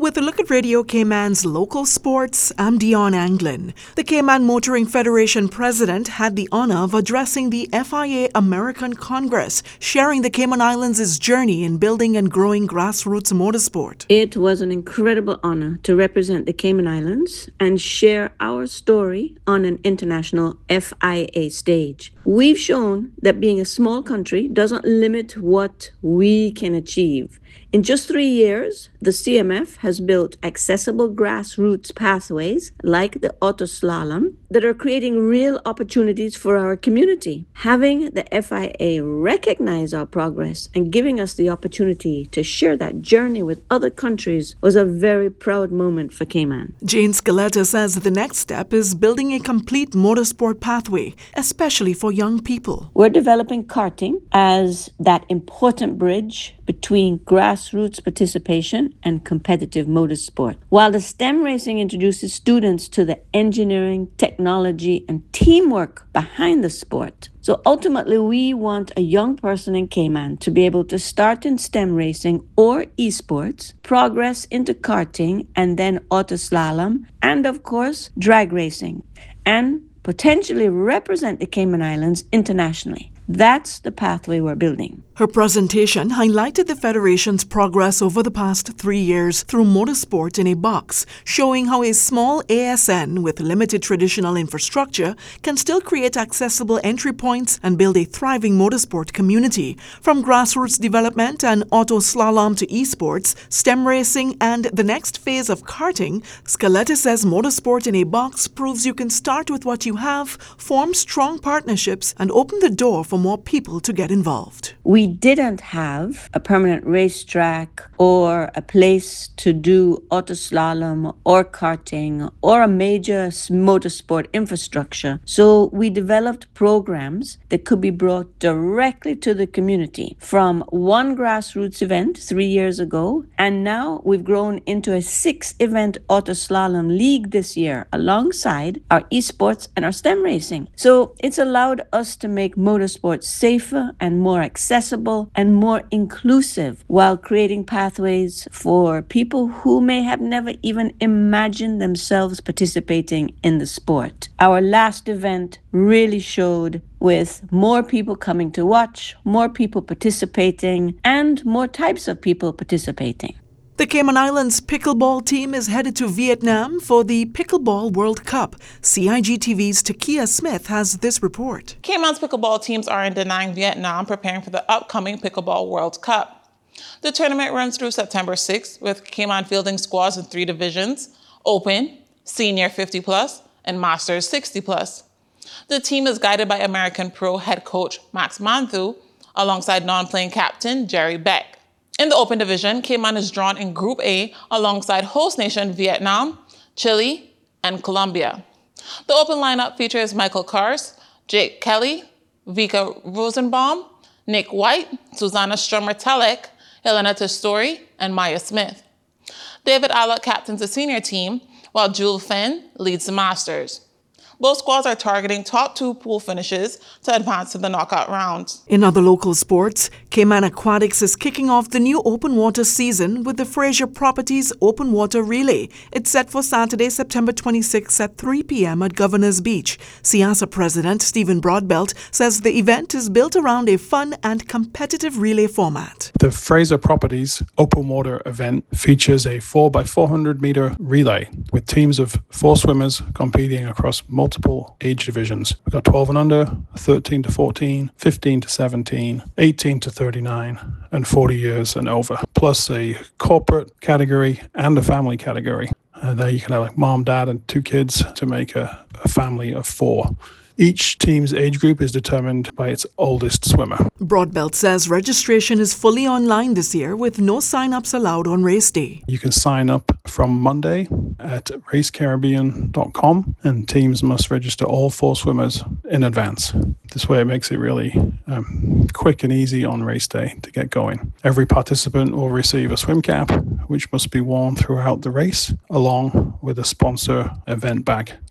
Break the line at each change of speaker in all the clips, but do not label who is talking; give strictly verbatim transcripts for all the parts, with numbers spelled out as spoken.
with a look at Radio Cayman's local sports, I'm Dion Anglin. The Cayman Motoring Federation president had the honor of addressing the F I A American Congress, sharing the Cayman Islands' journey in building and growing grassroots motorsport.
It was an incredible honor to represent the Cayman Islands and share our story on an international F I A stage. We've shown that being a small country doesn't limit what we can achieve. In just three years, the C M F has built accessible grassroots pathways like the auto slalom that are creating real opportunities for our community. Having the F I A recognize our progress and giving us the opportunity to share that journey with other countries was a very proud moment for Cayman.
Jane Scaletta says the next step is building a complete motorsport pathway, especially for young people.
We're developing karting as that important bridge between grassroots participation and competitive motorsport, while the STEM racing introduces students to the engineering, technology, and teamwork behind the sport. So ultimately, we want a young person in Cayman to be able to start in STEM racing or esports, progress into karting, and then auto slalom, and of course, drag racing, and potentially represent the Cayman Islands internationally. That's the pathway we're building.
Her presentation highlighted the Federation's progress over the past three years through motorsport in a box, showing how a small A S N with limited traditional infrastructure can still create accessible entry points and build a thriving motorsport community. From grassroots development and auto slalom to esports, STEM racing, and the next phase of karting, Scaletta says motorsport in a box proves you can start with what you have, form strong partnerships, and open the door for more people to get involved.
We didn't have a permanent racetrack or a place to do auto slalom or karting or a major motorsport infrastructure. So we developed programs that could be brought directly to the community from one grassroots event three years ago. And now we've grown into a six event auto slalom league this year alongside our esports and our STEM racing. So it's allowed us to make motorsport safer and more accessible and more inclusive while creating pathways for people who may have never even imagined themselves participating in the sport. Our last event really showed with more people coming to watch, more people participating, and more types of people participating.
The Cayman Islands pickleball team is headed to Vietnam for the Pickleball World Cup. C I G T V's Takia Smith has this report.
Cayman's pickleball teams are in Da Nang, Vietnam, preparing for the upcoming Pickleball World Cup. The tournament runs through September sixth, with Cayman fielding squads in three divisions: Open, Senior fifty plus, and Masters sixty plus. The team is guided by American Pro head coach Max Manthu, alongside non-playing captain Jerry Beck. In the Open division, Cayman is drawn in Group A alongside host nation Vietnam, Chile, and Colombia. The Open lineup features Michael Kars, Jake Kelly, Vika Rosenbaum, Nick White, Susanna Strummer-Telek, Helena Testori, and Maya Smith. David Allock captains the senior team, while Jules Fenn leads the Masters. Both squads are targeting top two pool finishes to advance to the knockout rounds.
In other local sports, Cayman Aquatics is kicking off the new open water season with the Fraser Properties Open Water Relay. It's set for Saturday, September twenty-sixth at three p.m. at Governor's Beach. C I A S A President Stephen Broadbelt says the event is built around a fun and competitive relay format.
The Fraser Properties Open Water event features a four by four hundred meter relay with teams of four swimmers competing across multiple multiple age divisions. We've got twelve and under, thirteen to fourteen, fifteen to seventeen, eighteen to thirty-nine, and forty years and over, plus a corporate category and a family category. Uh, there you can have like mom, dad, and two kids to make a, a family of four. Each team's age group is determined by its oldest swimmer.
Broadbelt says registration is fully online this year with no sign-ups allowed on race day.
You can sign up from Monday at race caribbean dot com, and teams must register all four swimmers in advance. This way it makes it really um, quick and easy on race day to get going. Every participant will receive a swim cap, which must be worn throughout the race, along with a sponsor event bag.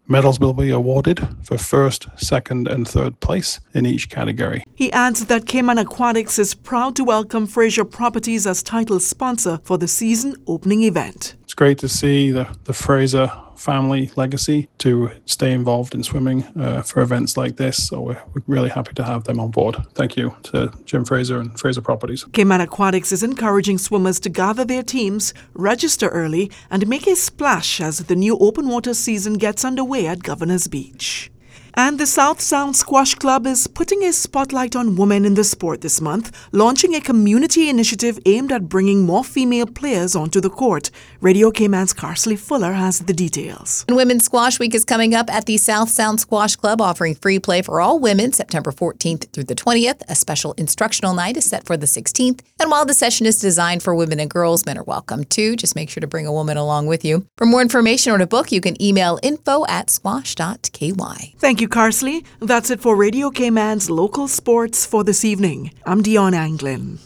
Medals will be awarded for first, second, and third place in each category.
He adds that Cayman Aquatics is proud to welcome Fraser Properties as title sponsor for the season opening event.
It's great to see the, the Fraser family legacy to stay involved in swimming uh, for events like this. So we're, we're really happy to have them on board. Thank you to Jim Fraser and Fraser Properties.
Cayman Aquatics is encouraging swimmers to gather their teams, register early, and make a splash as the new open water season gets underway at Governor's Beach. And the South Sound Squash Club is putting a spotlight on women in the sport this month, launching a community initiative aimed at bringing more female players onto the court. Radio Cayman's Carsley Fuller has the details.
And Women's Squash Week is coming up at the South Sound Squash Club, offering free play for all women September fourteenth through the twentieth. A special instructional night is set for the sixteenth. And while the session is designed for women and girls, men are welcome too. Just make sure to bring a woman along with you. For more information or to book, you can email info at squash dot k y.
Thank you, Carsley. That's it for Radio Cayman's local sports for this evening. I'm Dion Anglin.